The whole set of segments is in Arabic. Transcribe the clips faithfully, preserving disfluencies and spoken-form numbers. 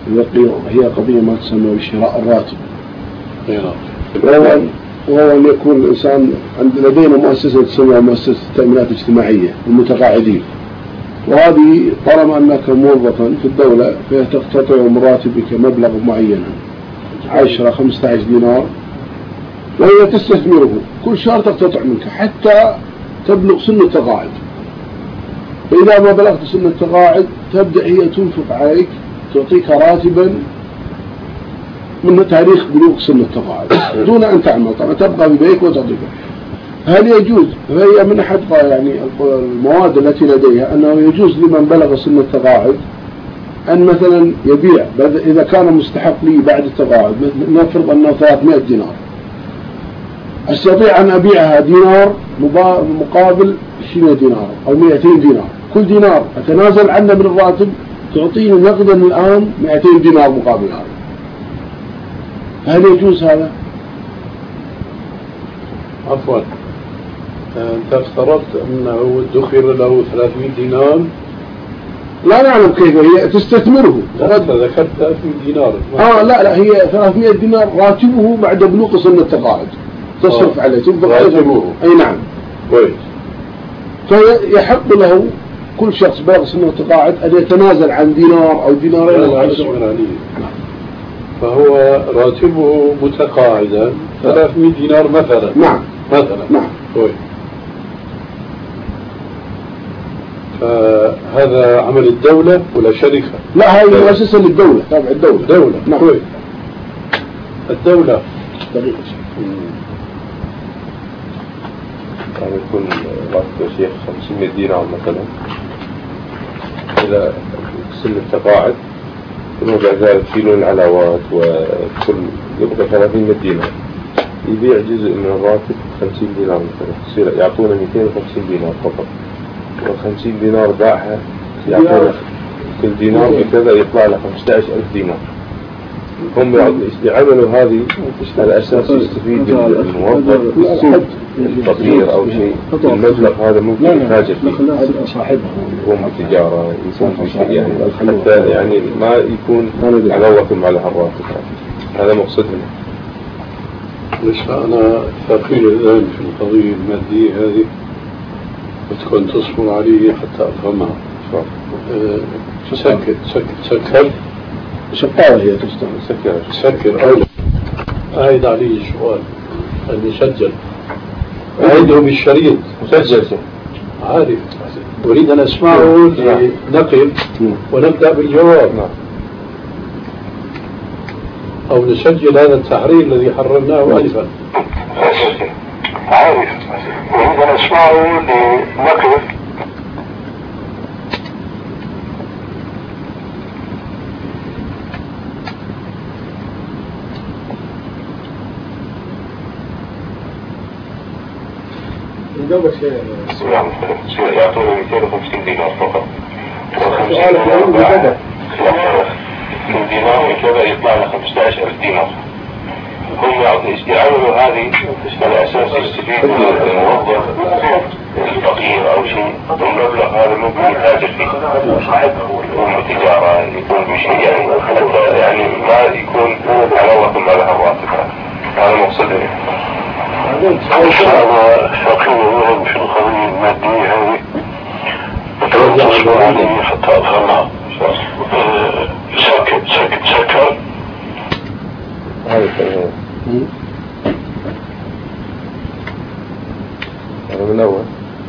هي قضية ما تسمى بشراء الراتب، وهو وهو أن يكون الإنسان عند لدينا مؤسسة تسمى مؤسسة التأمينات الاجتماعية المتقاعدين، وهذه طالما أنك موظفا في الدولة فهي تقتطع من راتبك مبلغ معين عشرة خمسة عشر دينار، وهي تستثمره كل شهر تقتطع منك حتى تبلغ سن التقاعد. فإذا ما بلغت سن التقاعد تبدأ هي تنفق عليك، تعطيك راتبا من تاريخ بلوغ سن التقاعد دون أن تعمل، طبعا تبقى ببيك وتعطيك. هل يجوز؟ فهي من أحد يعني المواد التي لديها أنه يجوز لمن بلغ سن التقاعد أن مثلا يبيع إذا كان مستحق لي بعد التقاعد، نفرض أنه ثلاثمائة دينار، أستطيع أن أبيعها دينار مقابل عشرين دينار أو مئتين دينار، كل دينار أتنازل عنه من الراتب تعطيني نقدا الآن مئتين دينار مقابل هذا. هل يجوز هذا؟ عفوا، أنت افترضت أنه ادخر له ثلاثمائة دينار. لا نعلم كيف هي تستثمره. أنت ذكرت ثلاثمائة دينار. آه لا لا هي ثلاثمائة دينار راتبه بعد بلوغ سن التقاعد، تصرف عليه تنفق راتبه. أي نعم. كويس. فيحق له كل شخص بلغ سن التقاعد أن يتنازل عن دينار أو دينارين أو عشرة. فهو راتبه متقاعدا ثلاثمائة دينار مثلا. نعم. مثلا. نعم. كويس. فهذا عمل الدولة ولا شركة؟ لا هذه مؤسسة للدولة، تابع الدولة. دولة. نعم. كويس. الدولة دقيقة. يعني يكون راتب الشيخ خمسمائة دينار مثلا، إذا سن التقاعد وبعد ذلك يشيلون العلاوات وكل يبقى ثلاثين دينار، يبيع جزء من الراتب خمسين دينار مثلا، يصير يعطونا مئتين وخمسين دينار فقط، والخمسين دينار باعها يعطونا كل دينار بكذا يطلع له خمسة عشر ألف دينار. هم يعملوا هذه على أساس يستفيد الموظف الفقير أو شيء، المبلغ هذا ممكن يتاجر فيه صاحبه يقوم بالتجارة، يكون في شيء يعني حتى يعني ما يكون علاوة على الراتب. هذا مقصدنا. ليش أنا ثقيل الآن في القضية المادية هذه، بتكون تصبر علي حتى أفهمها. أه سكر سكر سكر شقاوة هي تستعمل. سكر سكر أولا. أعيد علي السؤال أن يسجل، أعيده بالشريط مسجل. عارف، أريد أن أسمعه لنقل ونبدأ بالجواب. أو نسجل هذا التحرير الذي حررناه ألفا. عارف، أريد أن أسمعه لنقل. يجوب الشيء يعطونه مئتين وخمسين دينار فقط، سؤالك يقول بكذا من دينار وكذا يطلع له خمسة عشر ألف دينار. هم يعملوا هذه على أساس يستفيد من الموظف الفقير أو شيء، والمبلغ هذا ممكن يتاجر فيه يقوم بتجارة، يكون بشيء يعني حتى يعني ما يكون علاوة على الراتب. هذا مقصدي. هذا فقير في القضية المادية هذه وتوجه عليه حتى أفهمها. سكت سكت سكر. هذا تمام. أنا من أول.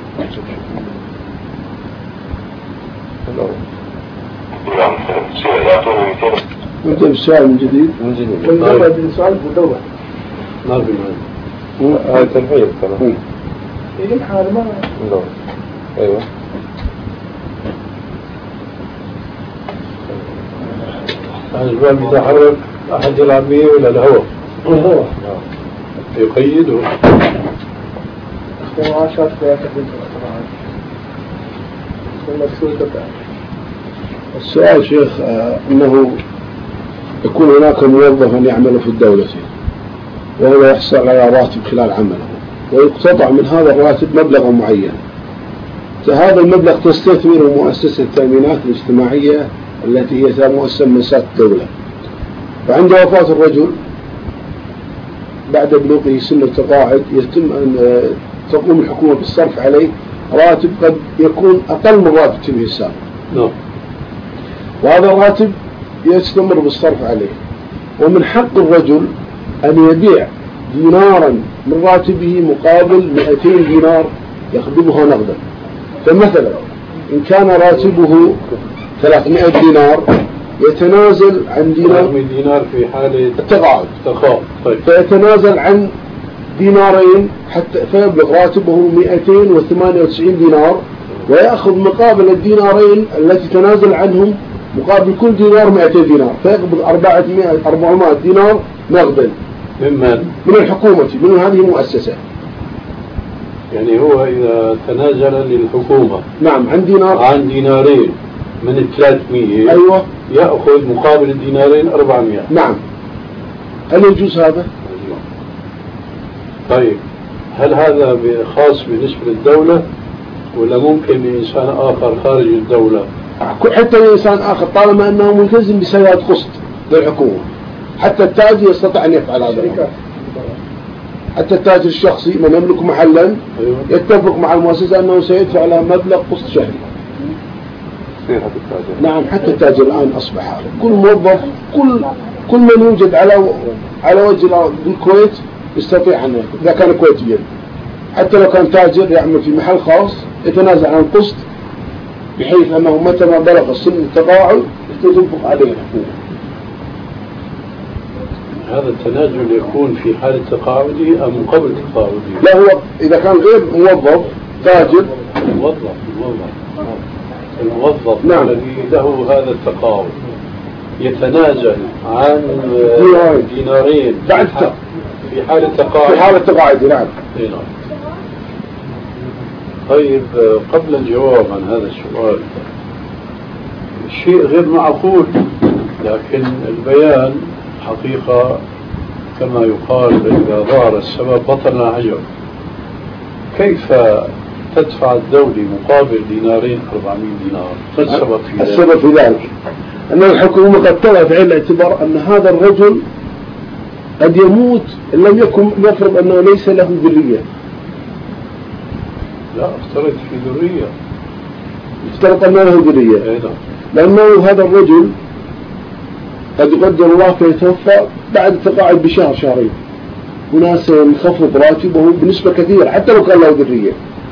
من أول. نعم. يعطونه مئتين. نبدأ بالسؤال من جديد. من جديد. ونبدأ بالسؤال مدور. ما في معنى. هذا تنحيل كمان. يجب حال ما. لا. أيوة. هذا الباب يتحرك أحد العامية ولا الهواء؟ الهواء. يقيده. وعشرة ثلاثة طبعا. السؤال شيخ أنه يكون هناك موظفا يعمل في الدولة وهو يحصل على راتب خلال عمله، ويقتطع من هذا الراتب مبلغ معين، فهذا المبلغ تستثمر مؤسسة التأمينات الاجتماعية التي هي مؤسسات الدولة. وعند وفاة الرجل بعد بلوغه سن التقاعد يتم أن تقوم الحكومة بالصرف عليه راتب قد يكون أقل من راتبه السابق. نعم. وهذا الراتب يستمر بالصرف عليه. ومن حق الرجل أن يبيع دينارا من راتبه مقابل مئتين دينار يقبضها نقدا. فمثلا إن كان راتبه ثلاثمائة دينار يتنازل عن دينار دينار في حالة التقاعد تقاعد طيب. فيتنازل عن دينارين حتى فيبلغ راتبه مئتين وثمانية وتسعين دينار، ويأخذ مقابل الدينارين التي تنازل عنهم مقابل كل دينار مئتين دينار، فيقبض أربعمائة دينار نقدا. ممن؟ من الحكومة، من هذه المؤسسة. يعني هو إذا تنازل للحكومة نعم عن دينار عن دينارين من الثلاثمية أيوة يأخذ مقابل الدينارين أربعمائة. نعم. هل يجوز هذا؟ طيب هل هذا خاص بالنسبة للدولة ولا ممكن لإنسان آخر خارج الدولة؟ حتى لإنسان آخر طالما أنه ملتزم بسداد قسط للحكومة. حتى التاجر يستطيع أن يفعل هذا. حتى التاجر الشخصي من يملك محلا أيوة. يتفق مع المؤسسة أنه سيدفع لها مبلغ قسط شهري. نعم حتى التاجر الآن أصبح هذا. كل موظف كل كل من يوجد على على وجه الكويت يستطيع أن يأخذ إذا كان كويتيا. حتى لو كان تاجر يعمل في محل خاص يتنازل عن القسط بحيث أنه متى ما بلغ سن التقاعد تنفق عليه الحكومة. هذا التنازل يكون في حالة تقاعده أم قبل تقاعده؟ لا هو إذا كان غير موظف تاجر. الموظف الموظف الموظف نعم. الذي له هذا التقاعد يتنازل عن دينارين بعد في حالة تقاعد. في حالة تقاعد نعم. نعم. طيب قبل الجواب عن هذا السؤال شيء غير معقول لكن البيان حقيقة كما يقال إذا ظهر السبب بطل العجب. كيف تدفع الدولة مقابل دينارين أربعمائة دينار؟ ما السبب في ذلك؟ السبب في ذلك أن الحكومة قد طلعت بعين الاعتبار أن هذا الرجل قد يموت إن لم يكن يفرض أنه ليس له ذرية. لا افترض في ذرية. افترض أنه له ذرية. أيضا. لأنه هذا الرجل قد يقدر الله فيتوفى بعد التقاعد بشهر شهرين. هنا سينخفض راتبه بنسبة كثيرة حتى لو كان له ذرية.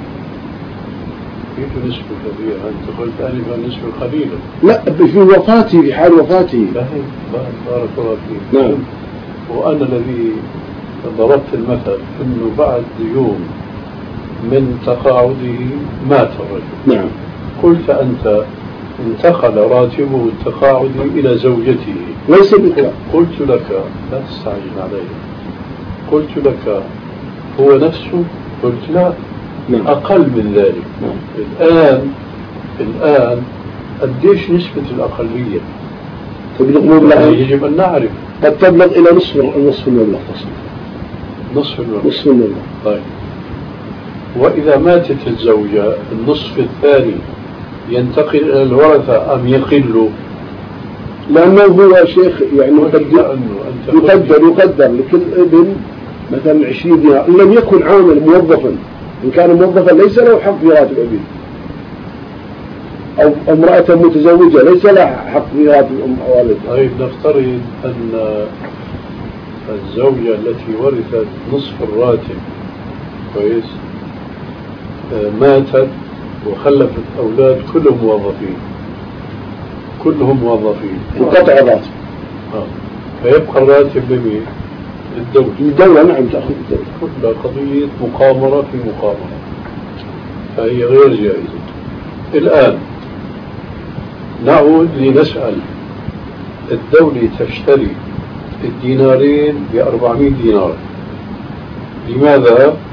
كيف نسبة كبيرة؟ أنت قلت آنفا نسبة قليلة. لا في وفاته في حال وفاته. بارك الله فيك. نعم. وأنا الذي ضربت المثل أنه بعد يوم من تقاعده مات الرجل. نعم. قلت أنت انتقل راتبه التقاعدي إلى زوجته. ليس بك. قلت لك لا تستعجل علي. قلت لك هو نفسه؟ قلت لا. نعم. أقل من ذلك. نعم. الآن الآن قديش نسبة الأقلية؟ تبلغ مبلغ يجب أن نعرف. قد تبلغ إلى نصف نصف المبلغ تصل. نصف المبلغ. نصف المبلغ. طيب. وإذا ماتت الزوجة النصف الثاني ينتقل إلى الورثة أم يقل؟ لأنه هو شيخ يعني يقدر يقدر, يقدر لكل ابن مثلا عشرين دينار إن لم يكن عامل موظفا. إن كان موظفا ليس له حق في راتب أبيه، أو امرأة متزوجة ليس لها حق في راتب أم والدها. طيب نفترض أن الزوجة التي ورثت نصف الراتب كويس ماتت وخلفت أولاد كلهم موظفين كلهم موظفين انقطع الراتب. آه. فيبقى الراتب لمين؟ للدولة. الدولة نعم تأخذ الدولة. كلها قضية مقامرة في مقامرة، فهي غير جائزة. الآن نعود لنسأل الدولة تشتري الدينارين بأربعمائة دينار، لماذا؟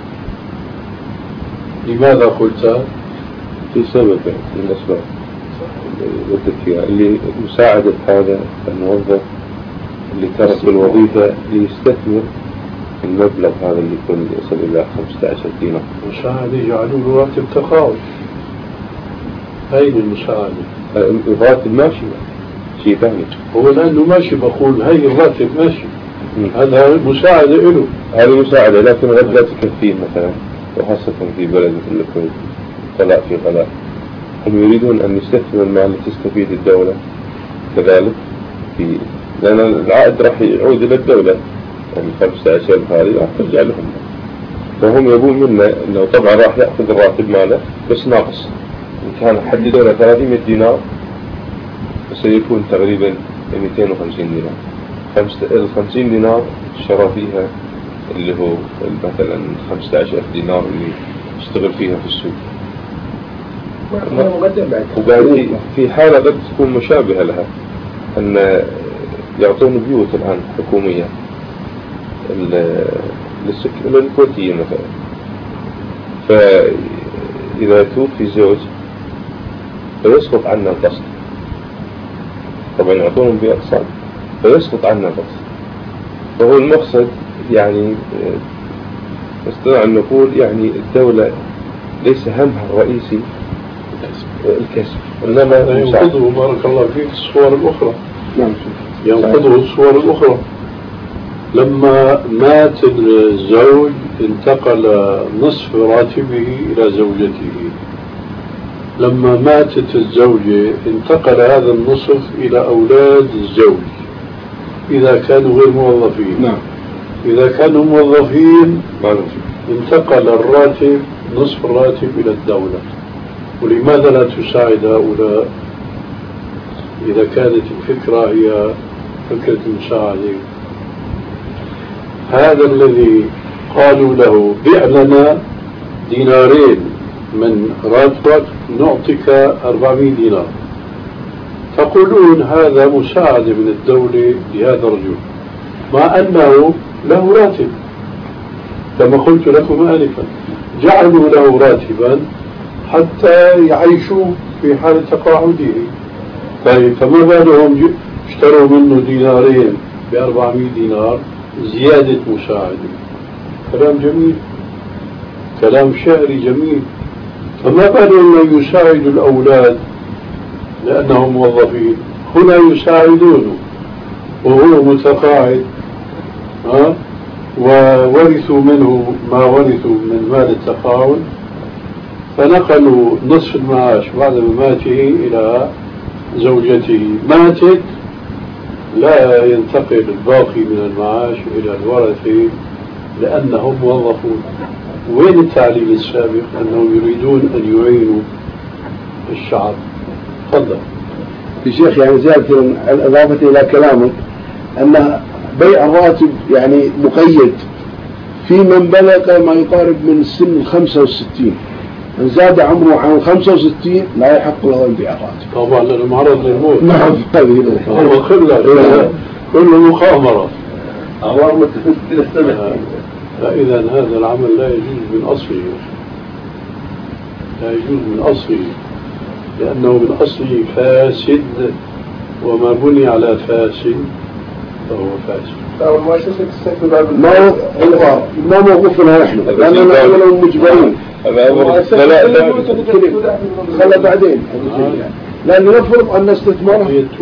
لماذا قلت؟ في سبب من الأسباب ودت فيها اللي مساعدة هذا الموظف اللي ترك الوظيفة ليستثمر المبلغ هذا اللي يكون يصل إلى خمسة عشر دينار. مساعدة يجعلوا له راتب تقاعد. أين المساعدة؟ الراتب ماشي شيء ثاني. هو لأنه ماشي بقول هي الراتب ماشي، هذا مساعدة له. هذه مساعدة لكن قد لا تكفيه مثلا، وخاصة في بلد مثل الكويت غلاء في غلاء. هم يريدون أن يستثمروا المال لتستفيد الدولة كذلك في، لأن العائد راح يعود إلى الدولة، يعني خمسة عشر هذه راح ترجع لهم. فهم يبون منا أنه طبعا راح يأخذ الراتب ماله بس ناقص. إن كان حددوا له ثلاثمائة دينار سيكون تقريبا مئتين وخمسين دينار. الخمسين دينار شرى فيها اللي هو مثلا خمسة عشر دينار اللي يشتغل فيها في السوق. وبعد في حالة قد تكون مشابهة لها أن يعطون بيوت الآن حكومية للكويتيين مثلا، فإذا توفي زوج فيسقط عنا القسط، طبعا يعطونهم بأقساط فيسقط عنا القسط. فهو المقصد يعني نستطيع أن نقول يعني الدولة ليس همها الرئيسي الكسب، إنما ينقضوا بارك الله فيك الصور الأخرى. نعم ينقضوا الصور الأخرى. لما مات الزوج انتقل نصف راتبه إلى زوجته، لما ماتت الزوجة انتقل هذا النصف إلى أولاد الزوج إذا كانوا غير موظفين. نعم. إذا كانوا موظفين انتقل الراتب نصف الراتب إلى الدولة. ولماذا لا تساعد هؤلاء إذا كانت الفكرة هي فكرة المساعدة؟ هذا الذي قالوا له بيع لنا دينارين من راتبك نعطيك أربعمائة دينار، تقولون هذا مساعدة من الدولة لهذا الرجل مع أنه له راتب. كما قلت لكم آنفا جعلوا له راتبا حتى يعيشوا في حال تقاعده. طيب فما بالهم اشتروا منه دينارين بأربعمائة دينار زيادة مساعدة؟ كلام جميل، كلام شعري جميل. فما بالهم يساعد الأولاد لأنهم موظفين، هنا يساعدونه وهو متقاعد ها وورثوا منه ما ورثوا من مال التقاعد، فنقلوا نصف المعاش بعد مماته إلى زوجته. ماتت لا ينتقل الباقي من المعاش إلى الورثة لأنهم موظفون. وين التعليم السابق أنهم يريدون أن يعينوا الشعب؟ تفضل. في شيخ يعني زيادة إضافة إلى كلامك أن بيع الراتب يعني مقيد في من بلغ ما يقارب من السن الخمسة والستين، من زاد عمره عن الخمسة وستين لا يحق له أن يبيع الراتب. طبعا لأنه معرض للموت. نعم هذه هو كله كله مخامرة. أمر متفق للسمع. فإذا هذا العمل لا يجوز من أصله، لا يجوز من أصله، لأنه من أصله فاسد، وما بني على فاسد فهو فاسد. ما هو ما موقف لنا نحن لأننا أولا مجبرين. لا لا خلى بعدين لأن نفرض أن استثماره